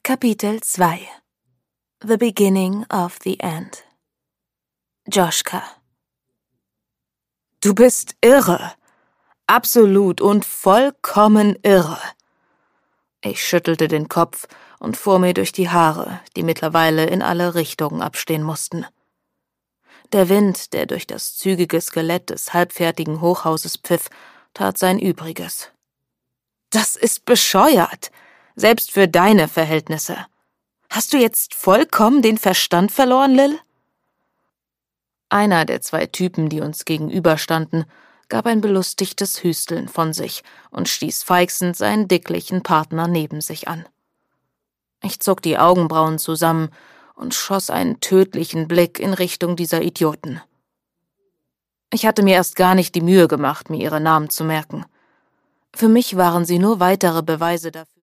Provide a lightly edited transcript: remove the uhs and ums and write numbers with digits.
Kapitel 2 The Beginning of the End. Joschka. Du bist irre. Absolut und vollkommen irre. Ich schüttelte den Kopf und fuhr mir durch die Haare, die mittlerweile in alle Richtungen abstehen mussten. Der Wind, der durch das zügige Skelett des halbfertigen Hochhauses pfiff, tat sein Übriges. Das ist bescheuert, selbst für deine Verhältnisse. Hast du jetzt vollkommen den Verstand verloren, Lil? Einer der zwei Typen, die uns gegenüberstanden, gab ein belustigtes Hüsteln von sich und stieß feixend seinen dicklichen Partner neben sich an. Ich zog die Augenbrauen zusammen und schoss einen tödlichen Blick in Richtung dieser Idioten. Ich hatte mir erst gar nicht die Mühe gemacht, mir ihre Namen zu merken. Für mich waren sie nur weitere Beweise dafür,